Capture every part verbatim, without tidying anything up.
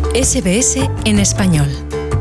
S B S en español.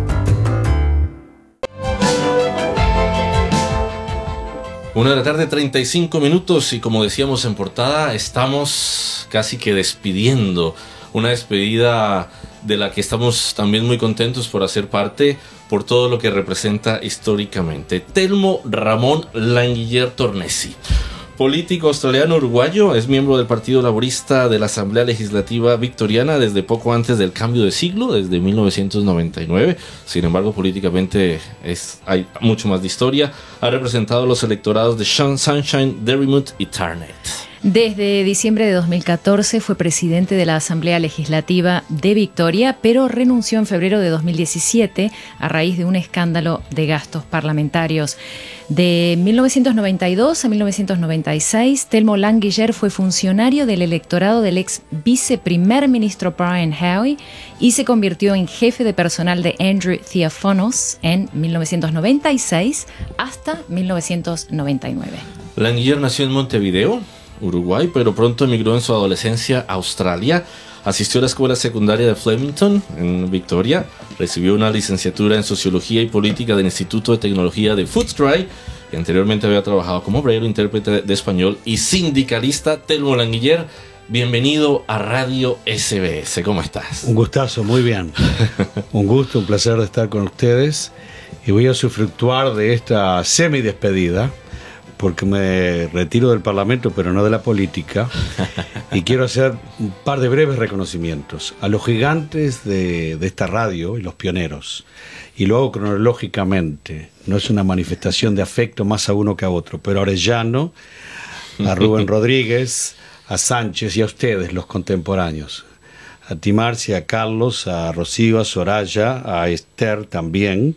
Una de la tarde, treinta y cinco minutos, y como decíamos en portada, estamos casi que despidiendo. Una despedida de la que estamos también muy contentos por hacer parte, por todo lo que representa históricamente. Telmo Ramón Languiller Tornesi, político australiano-uruguayo, es miembro del Partido Laborista de la Asamblea Legislativa Victoriana desde poco antes del cambio de siglo, desde mil novecientos noventa y nueve. Sin embargo, políticamente es, hay mucho más de historia. Ha representado los electorados de Sunshine, Derrimut y Tarnet. Desde diciembre de dos mil catorce fue presidente de la Asamblea Legislativa de Victoria, pero renunció en febrero de dos mil diecisiete a raíz de un escándalo de gastos parlamentarios. De mil novecientos noventa y dos a mil novecientos noventa y seis, Telmo Languiller fue funcionario del electorado del ex viceprimer ministro Brian Howe y se convirtió en jefe de personal de Andrew Theophanos en mil novecientos noventa y seis hasta mil novecientos noventa y nueve. Languiller nació en Montevideo, Uruguay, pero pronto emigró en su adolescencia a Australia. Asistió a la escuela secundaria de Flemington, en Victoria. Recibió una licenciatura en Sociología y Política del Instituto de Tecnología de Footscray. Y anteriormente había trabajado como obrero, intérprete de español y sindicalista. Telmo Languiller, bienvenido a Radio S B S. ¿Cómo estás? Un gustazo, muy bien. Un gusto, un placer de estar con ustedes. Y voy a usufructuar de esta semi-despedida, porque me retiro del Parlamento, pero no de la política, y quiero hacer un par de breves reconocimientos a los gigantes de, de esta radio y los pioneros, y lo hago cronológicamente, no es una manifestación de afecto más a uno que a otro, pero a Orellano, a Rubén Rodríguez, a Sánchez y a ustedes, los contemporáneos, a ti, Marcia, a Carlos, a Rocío, a Soraya, a Esther también,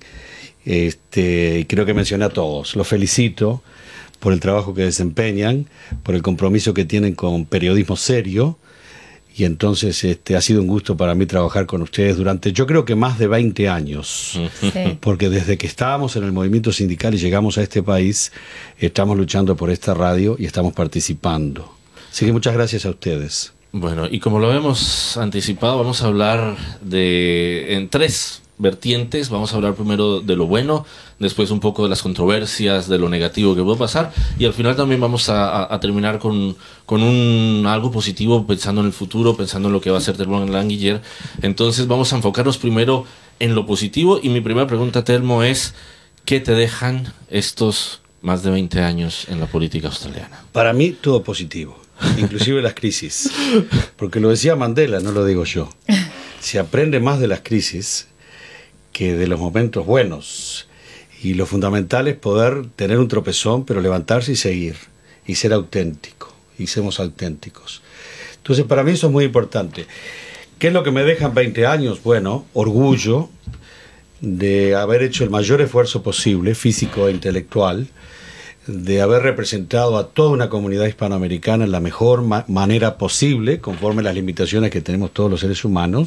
este, y creo que mencioné a todos, los felicito por el trabajo que desempeñan, por el compromiso que tienen con periodismo serio, y entonces este, ha sido un gusto para mí trabajar con ustedes durante, yo creo que más de veinte años, sí. Porque desde que estábamos en el movimiento sindical y llegamos a este país, estamos luchando por esta radio y estamos participando. Así que muchas gracias a ustedes. Bueno, y como lo hemos anticipado, vamos a hablar de en tres vertientes. Vamos a hablar primero de lo bueno, después un poco de las controversias, de lo negativo que puede pasar, y al final también vamos a, a, a terminar con, con un algo positivo, pensando en el futuro, pensando en lo que va a hacer Telmo Languiller. Entonces vamos a enfocarnos primero en lo positivo, y mi primera pregunta, Telmo, es ¿qué te dejan estos más de veinte años en la política australiana? Para mí todo positivo, inclusive las crisis, porque lo decía Mandela, no lo digo yo. Se aprende más de las crisis que de los momentos buenos, y lo fundamental es poder tener un tropezón, pero levantarse y seguir, y ser auténtico, y somos auténticos. Entonces para mí eso es muy importante. ¿Qué es lo que me dejan veinte años? Bueno, orgullo de haber hecho el mayor esfuerzo posible, físico e intelectual, de haber representado a toda una comunidad hispanoamericana en la mejor ma- manera posible, conforme a las limitaciones que tenemos todos los seres humanos,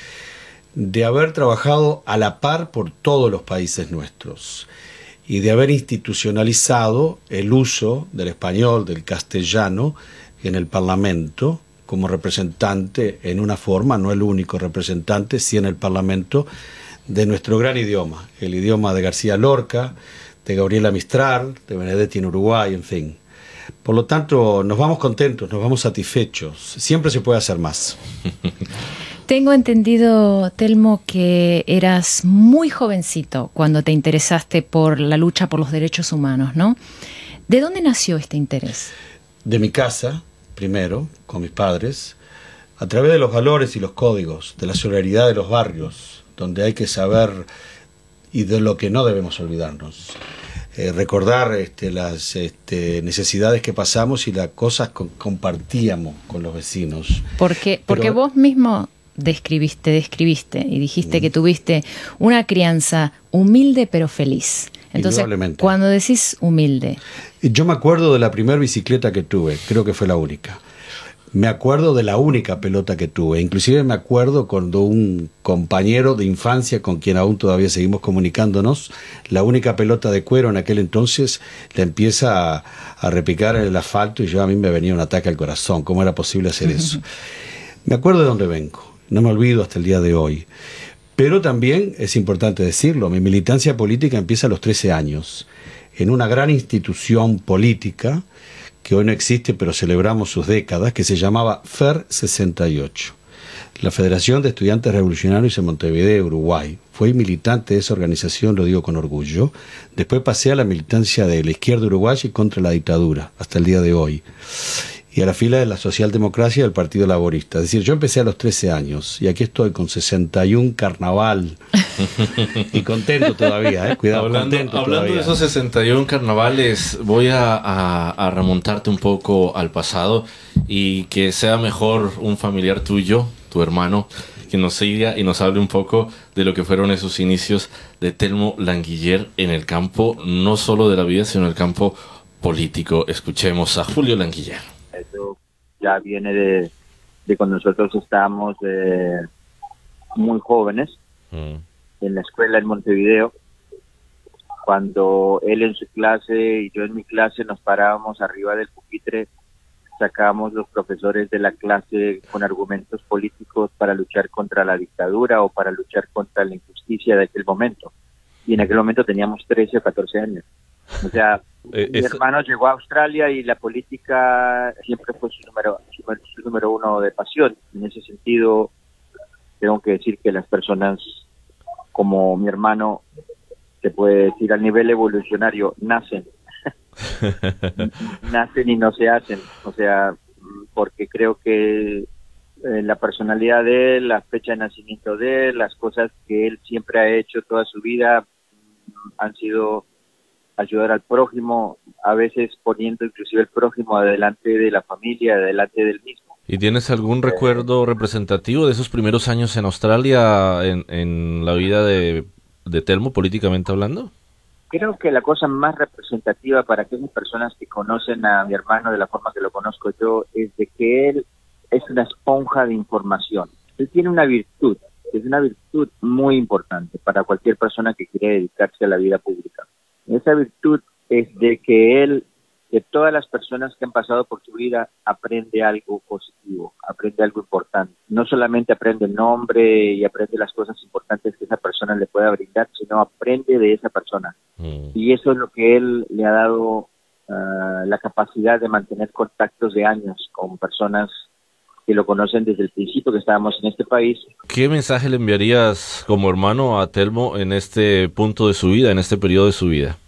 de haber trabajado a la par por todos los países nuestros y de haber institucionalizado el uso del español, del castellano en el Parlamento como representante en una forma, no el único representante, sí en el Parlamento, de nuestro gran idioma, el idioma de García Lorca, de Gabriela Mistral, de Benedetti en Uruguay, en fin. Por lo tanto, nos vamos contentos, nos vamos satisfechos. Siempre se puede hacer más. Tengo entendido, Telmo, que eras muy jovencito cuando te interesaste por la lucha por los derechos humanos, ¿no? ¿De dónde nació este interés? De mi casa, primero, con mis padres, a través de los valores y los códigos, de la solidaridad de los barrios, donde hay que saber y de lo que no debemos olvidarnos. Eh, recordar este, las este, necesidades que pasamos y las cosas que compartíamos con los vecinos. Porque, Pero, porque vos mismo describiste, describiste y dijiste mm. que tuviste una crianza humilde pero feliz. Entonces, cuando decís humilde... Yo me acuerdo de la primera bicicleta que tuve, creo que fue la única. Me acuerdo de la única pelota que tuve. Inclusive me acuerdo cuando un compañero de infancia con quien aún todavía seguimos comunicándonos, la única pelota de cuero en aquel entonces le empieza a, a repicar en el asfalto y yo a mí me venía un ataque al corazón. ¿Cómo era posible hacer eso? Me acuerdo de dónde vengo. no me olvido hasta el día de hoy. Pero también es importante decirlo, mi militancia política empieza a los trece años, en una gran institución política, que hoy no existe, pero celebramos sus décadas, que se llamaba F E R sesenta y ocho, la Federación de Estudiantes Revolucionarios de Montevideo, Uruguay. Fui militante de esa organización, lo digo con orgullo. Después pasé a la militancia de la izquierda uruguaya y contra la dictadura, hasta el día de hoy. Y a la fila de la socialdemocracia y del Partido Laborista. Es decir, yo empecé a los trece años y aquí estoy con sesenta y uno carnaval y contento todavía, ¿eh? Cuidado, hablando, contento hablando todavía. de esos sesenta y uno carnavales, voy a, a, a remontarte un poco al pasado y que sea mejor un familiar tuyo, tu hermano, que nos siga y nos hable un poco de lo que fueron esos inicios de Telmo Languiller en el campo, no solo de la vida, sino en el campo político. Escuchemos a Julio Languiller. Eso ya viene de, de cuando nosotros estábamos eh, muy jóvenes, mm. en la escuela en Montevideo, cuando él en su clase y yo en mi clase nos parábamos arriba del pupitre, sacábamos los profesores de la clase con argumentos políticos para luchar contra la dictadura o para luchar contra la injusticia de aquel momento. Y en aquel momento teníamos trece o catorce años. O sea, eh, mi es... hermano llegó a Australia y la política siempre fue su número, su, su número uno de pasión. En ese sentido, tengo que decir que las personas como mi hermano, se puede decir a nivel evolucionario, nacen. nacen y no se hacen. O sea, porque creo que eh, la personalidad de él, la fecha de nacimiento de él, las cosas que él siempre ha hecho toda su vida han sido ayudar al prójimo, a veces poniendo inclusive el prójimo adelante de la familia, adelante del mismo. ¿Y tienes algún recuerdo representativo de esos primeros años en Australia, en, en la vida de, de Telmo, políticamente hablando? Creo que la cosa más representativa para aquellas personas que conocen a mi hermano de la forma que lo conozco yo, es de que él es una esponja de información. Él tiene una virtud, es una virtud muy importante para cualquier persona que quiere dedicarse a la vida pública. Esa virtud es de que él, de todas las personas que han pasado por su vida, aprende algo positivo, aprende algo importante. No solamente aprende el nombre y aprende las cosas importantes que esa persona le pueda brindar, sino aprende de esa persona. Mm. Y eso es lo que él le ha dado uh, la capacidad de mantener contactos de años con personas que lo conocen desde el principio que estábamos en este país. ¿Qué mensaje le enviarías como hermano a Telmo en este punto de su vida, en este periodo de su vida?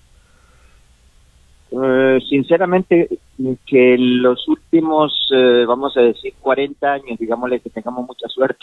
Uh, sinceramente, que los últimos, uh, vamos a decir, cuarenta años, digámosle que tengamos mucha suerte,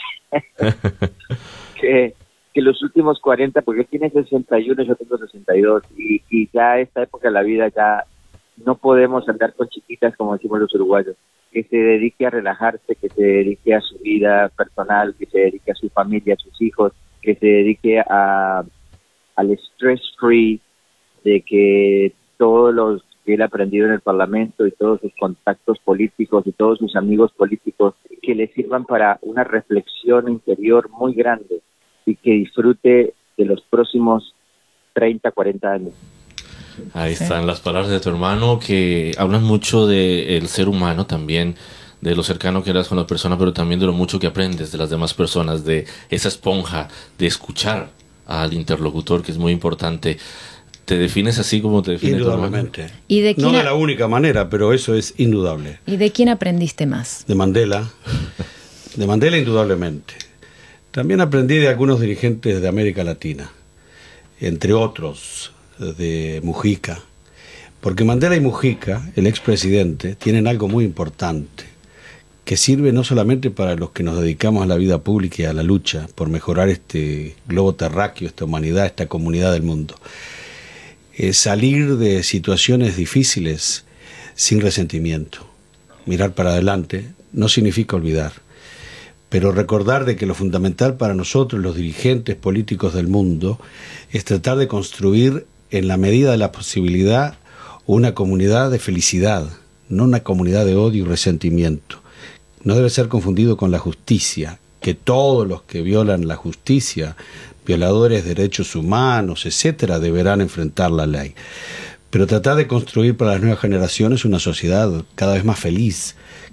que, que los últimos cuarenta, porque él tiene sesenta y uno, yo tengo sesenta y dos, y, y ya a esta época de la vida ya no podemos andar con chiquitas, como decimos los uruguayos. Que se dedique a relajarse, que se dedique a su vida personal, que se dedique a su familia, a sus hijos, que se dedique a al stress free, de que todos los que él ha aprendido en el Parlamento y todos sus contactos políticos y todos sus amigos políticos, que le sirvan para una reflexión interior muy grande y que disfrute de los próximos treinta, cuarenta años. Ahí están las palabras de tu hermano, que hablan mucho del ser humano también, de lo cercano que eras con las personas, pero también de lo mucho que aprendes de las demás personas, de esa esponja, de escuchar al interlocutor, que es muy importante. ¿Te defines así como te define tu hermano? Indudablemente. ¿Y de quién no de a... la única manera, pero eso es indudable. ¿Y de quién aprendiste más? De Mandela. De Mandela, indudablemente. También aprendí de algunos dirigentes de América Latina, entre otros de Mujica, porque Mandela y Mujica, el expresidente, tienen algo muy importante, que sirve no solamente para los que nos dedicamos a la vida pública y a la lucha por mejorar este globo terráqueo, esta humanidad, esta comunidad del mundo. Eh, salir de situaciones difíciles sin resentimiento. Mirar para adelante no significa olvidar, pero recordar de que lo fundamental para nosotros, los dirigentes políticos del mundo, es tratar de construir en la medida de la posibilidad una comunidad de felicidad, no una comunidad de odio y resentimiento. No debe ser confundido con la justicia, que todos los que violan la justicia, violadores de derechos humanos, etcétera, deberán enfrentar la ley. Pero tratar de construir para las nuevas generaciones una sociedad cada vez más feliz,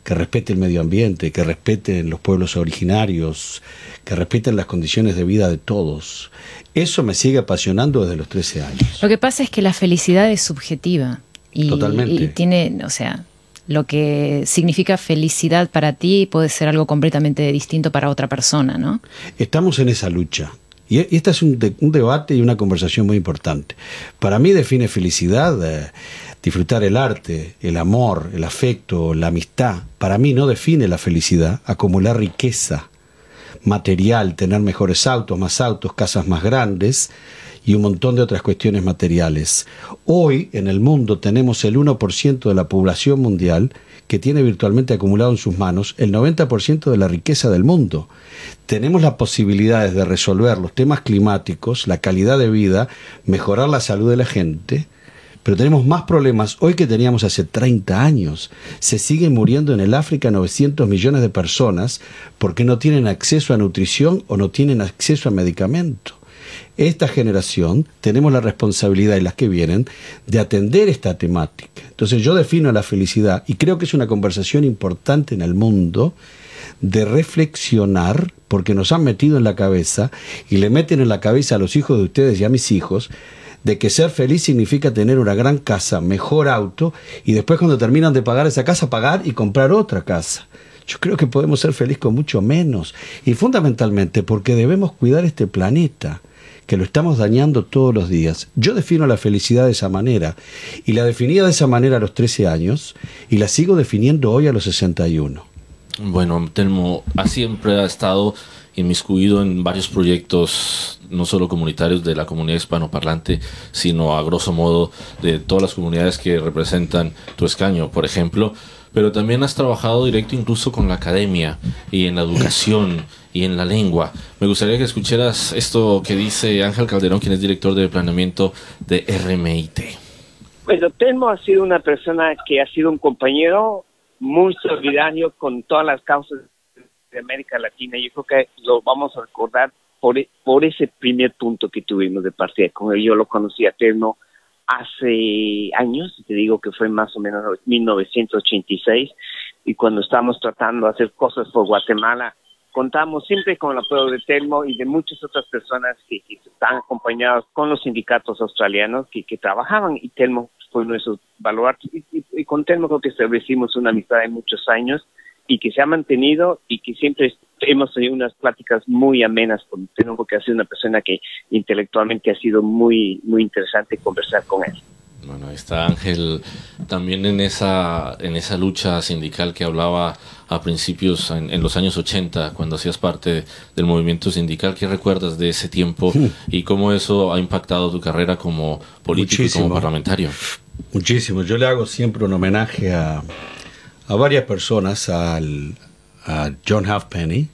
que respete el medio ambiente, que respeten los pueblos originarios, que respeten las condiciones de vida de todos. Eso me sigue apasionando desde los trece años. Lo que pasa es que la felicidad es subjetiva. Y, Totalmente. Y tiene, o sea, lo que significa felicidad para ti puede ser algo completamente distinto para otra persona, ¿no? Estamos en esa lucha. Y este es un, de, un debate y una conversación muy importante. Para mí define felicidad eh, disfrutar el arte, el amor, el afecto, la amistad. Para mí no define la felicidad acumular riqueza material, tener mejores autos, más autos, casas más grandes y un montón de otras cuestiones materiales. Hoy en el mundo tenemos el uno por ciento de la población mundial que tiene virtualmente acumulado en sus manos el noventa por ciento de la riqueza del mundo. Tenemos las posibilidades de resolver los temas climáticos, la calidad de vida, mejorar la salud de la gente, pero tenemos más problemas hoy que teníamos hace treinta años. Se siguen muriendo en el África novecientos millones de personas porque no tienen acceso a nutrición o no tienen acceso a medicamentos. Esta generación tenemos la responsabilidad, y las que vienen, de atender esta temática. Entonces yo defino la felicidad, y creo que es una conversación importante en el mundo, de reflexionar, porque nos han metido en la cabeza, y le meten en la cabeza a los hijos de ustedes y a mis hijos, de que ser feliz significa tener una gran casa, mejor auto, y después cuando terminan de pagar esa casa, pagar y comprar otra casa. Yo creo que podemos ser felices con mucho menos, y fundamentalmente porque debemos cuidar este planeta, que lo estamos dañando todos los días. Yo defino la felicidad de esa manera, y la definía de esa manera a los trece años, y la sigo definiendo hoy a los sesenta y uno. Bueno, Telmo siempre ha estado inmiscuido en varios proyectos, no solo comunitarios de la comunidad hispanoparlante, sino a grosso modo de todas las comunidades que representan tu escaño, por ejemplo, pero también has trabajado directo incluso con la academia y en la educación y en la lengua. Me gustaría que escucharas esto que dice Ángel Calderón, quien es director de planeamiento de R M I T. Bueno, Telmo ha sido una persona que ha sido un compañero muy solidario con todas las causas de América Latina. Yo creo que lo vamos a recordar por, por ese primer punto que tuvimos de partida con él. Yo lo conocí a Telmo hace años, te digo que fue más o menos mil novecientos ochenta y seis, y cuando estábamos tratando de hacer cosas por Guatemala, contamos siempre con el apoyo de Telmo y de muchas otras personas que, que están acompañados con los sindicatos australianos que, que trabajaban, y Telmo fue nuestro baluarte, y, y, y con Telmo creo que establecimos una amistad de muchos años y que se ha mantenido, y que siempre hemos tenido unas pláticas muy amenas con Telmo, porque ha sido una persona que intelectualmente ha sido muy, muy interesante conversar con él. Bueno, ahí está Ángel, también en esa en esa lucha sindical que hablaba a principios, en, en los años ochenta, cuando hacías parte del movimiento sindical. ¿Qué recuerdas de ese tiempo y cómo eso ha impactado tu carrera como político Muchísimo. y como parlamentario? Muchísimo. Yo le hago siempre un homenaje a, a varias personas, al, a John Halfpenny,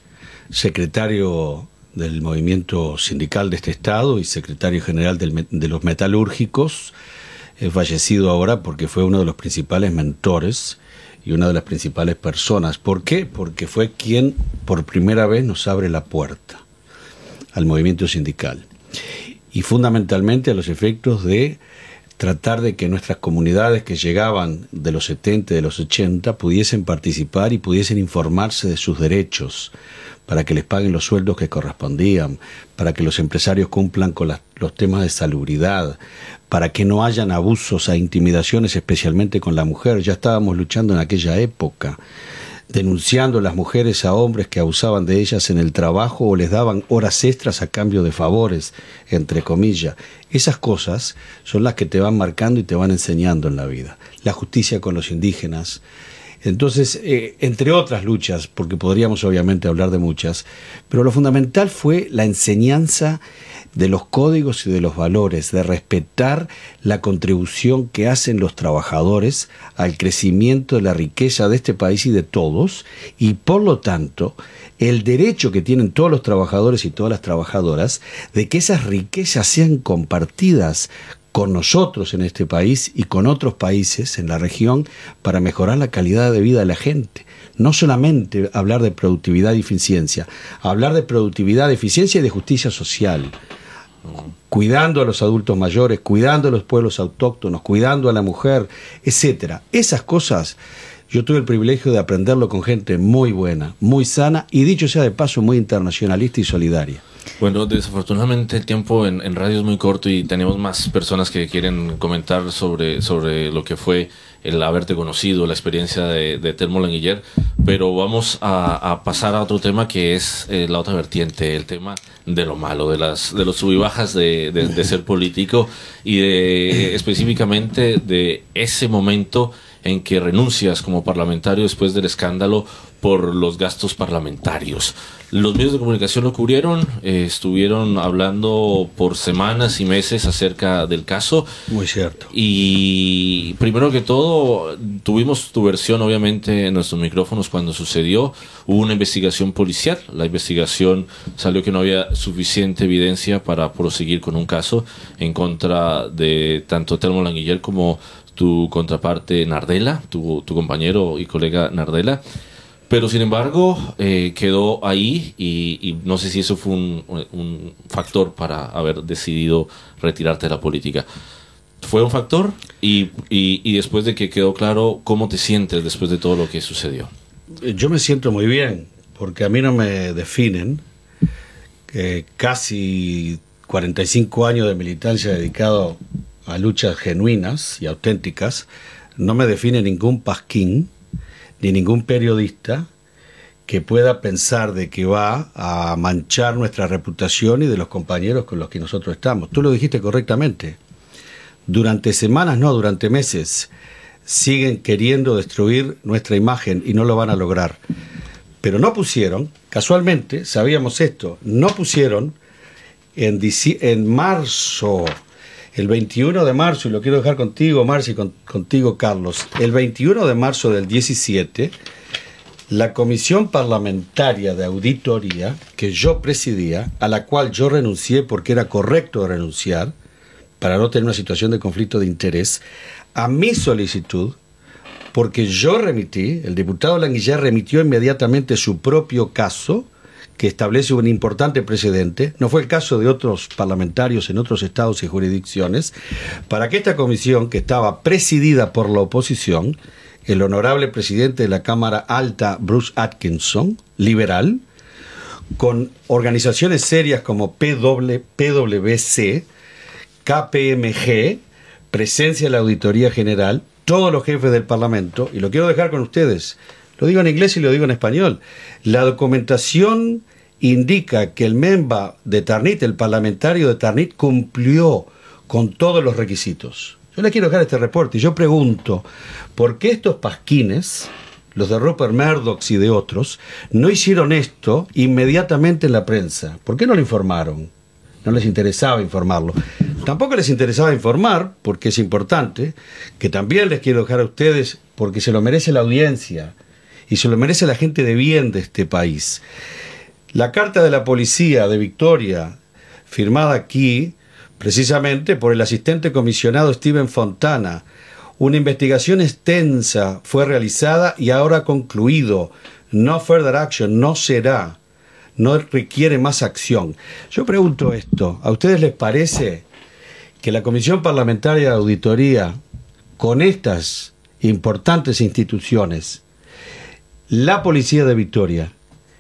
secretario del movimiento sindical de este estado y secretario general del, de los metalúrgicos, eh, fallecido ahora, porque fue uno de los principales mentores y una de las principales personas. ¿Por qué? Porque fue quien por primera vez nos abre la puerta al movimiento sindical, y fundamentalmente a los efectos de tratar de que nuestras comunidades que llegaban de los setenta, de los ochenta, pudiesen participar y pudiesen informarse de sus derechos, para que les paguen los sueldos que correspondían, para que los empresarios cumplan con las, los temas de salubridad, para que no hayan abusos e intimidaciones, especialmente con la mujer. Ya estábamos luchando en aquella época, denunciando a las mujeres a hombres que abusaban de ellas en el trabajo o les daban horas extras a cambio de favores, entre comillas. Esas cosas son las que te van marcando y te van enseñando en la vida. La justicia con los indígenas. Entonces, eh, entre otras luchas, porque podríamos obviamente hablar de muchas, pero lo fundamental fue la enseñanza de los códigos y de los valores, de respetar la contribución que hacen los trabajadores al crecimiento de la riqueza de este país y de todos, y por lo tanto, el derecho que tienen todos los trabajadores y todas las trabajadoras de que esas riquezas sean compartidas con nosotros en este país y con otros países en la región para mejorar la calidad de vida de la gente. No solamente hablar de productividad y eficiencia, hablar de productividad, eficiencia y de justicia social, cuidando a los adultos mayores, cuidando a los pueblos autóctonos, cuidando a la mujer, etcétera. Esas cosas Yo tuve el privilegio de aprenderlo con gente muy buena, muy sana y, dicho sea de paso, muy internacionalista y solidaria. Bueno, desafortunadamente el tiempo en, en radio es muy corto y tenemos más personas que quieren comentar sobre, sobre lo que fue el haberte conocido, la experiencia de, de Telmo Languiller, pero vamos a, a pasar a otro tema que es eh, la otra vertiente, el tema de lo malo, de las de los sub y bajas de, de, de ser político y de específicamente de ese momento en que renuncias como parlamentario después del escándalo por los gastos parlamentarios. Los medios de comunicación lo cubrieron, eh, estuvieron hablando por semanas y meses acerca del caso. Muy cierto. Y primero que todo, tuvimos tu versión obviamente en nuestros micrófonos cuando sucedió. Hubo una investigación policial, la investigación salió que no había suficiente evidencia para proseguir con un caso en contra de tanto Telmo Languiller como tu contraparte Nardella, tu, tu compañero y colega Nardella, pero sin embargo eh, quedó ahí y, y no sé si eso fue un, un factor para haber decidido retirarte de la política. ¿Fue un factor? Y, y, y después de que quedó claro, ¿cómo te sientes después de todo lo que sucedió? Yo me siento muy bien, porque a mí no me definen que casi cuarenta y cinco años de militancia dedicado a luchas genuinas y auténticas, no me define ningún pasquín ni ningún periodista que pueda pensar de que va a manchar nuestra reputación y de los compañeros con los que nosotros estamos. Tú lo dijiste correctamente. Durante semanas, no, durante meses, siguen queriendo destruir nuestra imagen y no lo van a lograr. Pero no pusieron, casualmente, sabíamos esto, no pusieron en, en marzo... El veintiuno de marzo, y lo quiero dejar contigo, Marci, y con, contigo, Carlos, el veintiuno de marzo del diecisiete, la Comisión Parlamentaria de Auditoría, que yo presidía, a la cual yo renuncié porque era correcto renunciar, para no tener una situación de conflicto de interés, a mi solicitud, porque yo remití, el diputado Languiller remitió inmediatamente su propio caso, que establece un importante precedente, no fue el caso de otros parlamentarios en otros estados y jurisdicciones, para que esta comisión, que estaba presidida por la oposición, el honorable presidente de la Cámara Alta, Bruce Atkinson, liberal, con organizaciones serias como P W C, K P M G, presencia de la Auditoría General, todos los jefes del Parlamento, y lo quiero dejar con ustedes, lo digo en inglés y lo digo en español, la documentación indica que el memba de Tarnit, el parlamentario de Tarnit, cumplió con todos los requisitos. Yo le quiero dejar este reporte y yo pregunto, ¿por qué estos pasquines, los de Rupert Murdoch y de otros, no hicieron esto inmediatamente en la prensa? ¿Por qué no lo informaron? No les interesaba informarlo. Tampoco les interesaba informar, porque es importante, que también les quiero dejar a ustedes, porque se lo merece la audiencia y se lo merece la gente de bien de este país. La carta de la policía de Victoria, firmada aquí precisamente por el asistente comisionado Steven Fontana, una investigación extensa fue realizada y ahora ha concluido. No further action, no será, no requiere más acción. Yo pregunto esto, ¿a ustedes les parece que la Comisión Parlamentaria de Auditoría, con estas importantes instituciones, la Policía de Victoria,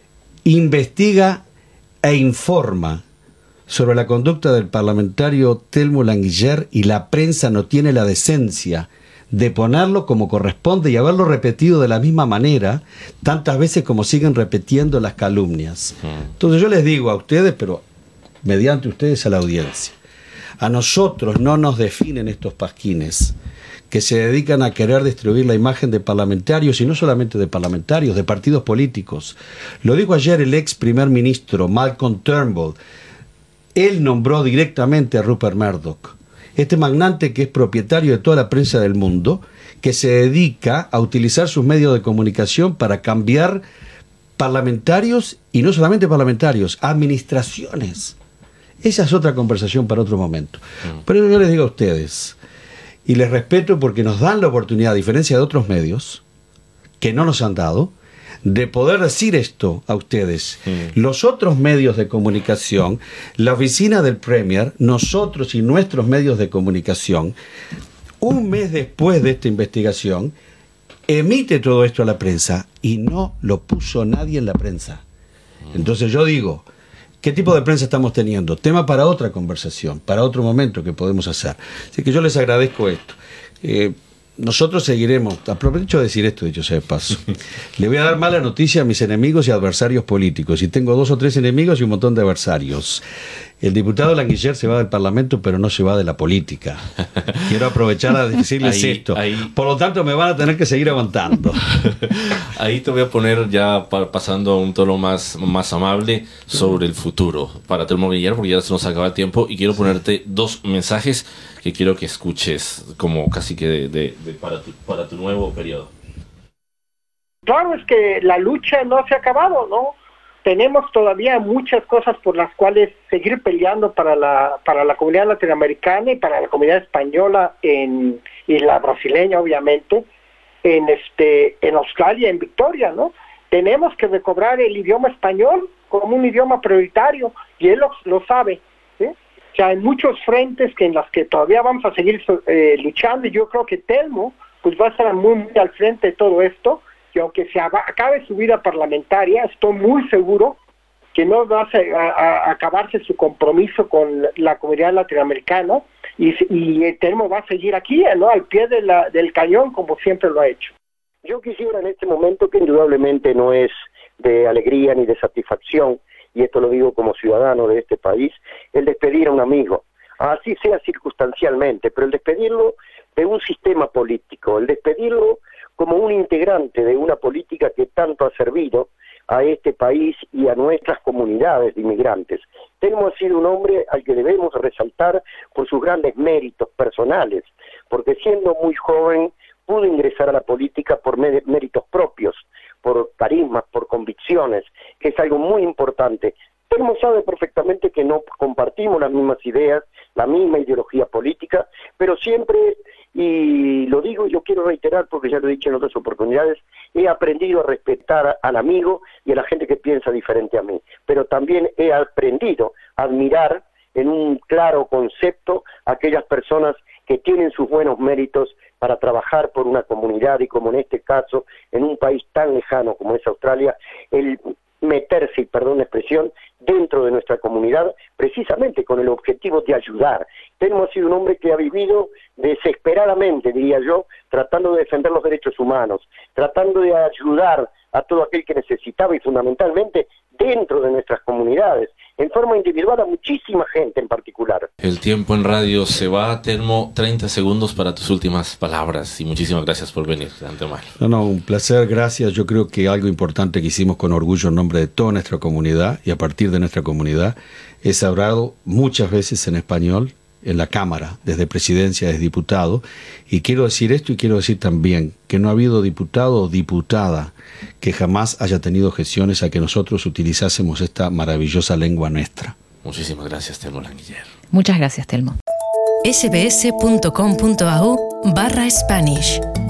investiga e informa sobre la conducta del parlamentario Telmo Languiller y la prensa no tiene la decencia de ponerlo como corresponde y haberlo repetido de la misma manera tantas veces como siguen repitiendo las calumnias? Entonces yo les digo a ustedes, pero mediante ustedes a la audiencia, a nosotros no nos definen estos pasquines que se dedican a querer destruir la imagen de parlamentarios, y no solamente de parlamentarios, de partidos políticos. Lo dijo ayer el ex primer ministro Malcolm Turnbull. Él nombró directamente a Rupert Murdoch, este magnate que es propietario de toda la prensa del mundo, que se dedica a utilizar sus medios de comunicación para cambiar parlamentarios, y no solamente parlamentarios, administraciones. Esa es otra conversación para otro momento. Pero yo les digo a ustedes, y les respeto porque nos dan la oportunidad, a diferencia de otros medios, que no nos han dado, de poder decir esto a ustedes. Mm. Los otros medios de comunicación, la oficina del Premier, nosotros y nuestros medios de comunicación, un mes después de esta investigación, emite todo esto a la prensa y no lo puso nadie en la prensa. Entonces yo digo, ¿qué tipo de prensa estamos teniendo? Tema para otra conversación, para otro momento que podemos hacer. Así que yo les agradezco esto. Eh, nosotros seguiremos, aprovecho de decir esto, dicho sea de paso, le voy a dar mala noticia a mis enemigos y adversarios políticos, y tengo dos o tres enemigos y un montón de adversarios. El diputado Languiller se va del Parlamento, pero no se va de la política. Quiero aprovechar a decirles ahí, esto. Ahí. Por lo tanto, me van a tener que seguir aguantando. Ahí te voy a poner ya pa- pasando a un tono más, más amable sobre el futuro para Telmo Aguillar, porque ya se nos acaba el tiempo y quiero ponerte dos mensajes que quiero que escuches como casi que de, de, de para, tu, para tu nuevo periodo. Claro, es que la lucha no se ha acabado, ¿no? Tenemos todavía muchas cosas por las cuales seguir peleando para la para la comunidad latinoamericana y para la comunidad española en, y la brasileña, obviamente, en este en Australia, en Victoria, ¿no? Tenemos que recobrar el idioma español como un idioma prioritario, y él lo, lo sabe, ¿sí? O sea, hay muchos frentes que en los que todavía vamos a seguir eh, luchando, y yo creo que Telmo pues va a estar muy, muy al frente de todo esto. Y aunque se acabe su vida parlamentaria, estoy muy seguro que no va a, a, a acabarse su compromiso con la comunidad latinoamericana, y, y el Telmo va a seguir aquí, ¿no? Al pie de la, del cañón, como siempre lo ha hecho. Yo quisiera en este momento, que indudablemente no es de alegría ni de satisfacción, y esto lo digo como ciudadano de este país, el despedir a un amigo, así sea circunstancialmente, pero el despedirlo de un sistema político, el despedirlo como un integrante de una política que tanto ha servido a este país y a nuestras comunidades de inmigrantes. Telmo ha sido un hombre al que debemos resaltar por sus grandes méritos personales, porque siendo muy joven pudo ingresar a la política por méritos propios, por carismas, por convicciones, que es algo muy importante. Telmo sabe perfectamente que no compartimos las mismas ideas, la misma ideología política, pero siempre, y lo digo y yo quiero reiterar porque ya lo he dicho en otras oportunidades, he aprendido a respetar al amigo y a la gente que piensa diferente a mí, pero también he aprendido a admirar en un claro concepto a aquellas personas que tienen sus buenos méritos para trabajar por una comunidad, y como en este caso, en un país tan lejano como es Australia, el meterse, y perdón la expresión, dentro de nuestra comunidad, precisamente con el objetivo de ayudar. Telmo ha sido un hombre que ha vivido desesperadamente, diría yo, tratando de defender los derechos humanos, tratando de ayudar a todo aquel que necesitaba, y fundamentalmente dentro de nuestras comunidades, en forma individual a muchísima gente en particular. El tiempo en radio se va, Telmo, treinta segundos para tus últimas palabras, y muchísimas gracias por venir de antemano. No, no, un placer, gracias. Yo creo que algo importante que hicimos con orgullo en nombre de toda nuestra comunidad y a partir de nuestra comunidad es hablado muchas veces en español en la Cámara, desde presidencia, desde diputado, y quiero decir esto y quiero decir también que no ha habido diputado o diputada que jamás haya tenido gestiones a que nosotros utilizásemos esta maravillosa lengua nuestra. Muchísimas gracias, Telmo Languiller. Muchas gracias, Telmo. sbs.com.au barra Spanish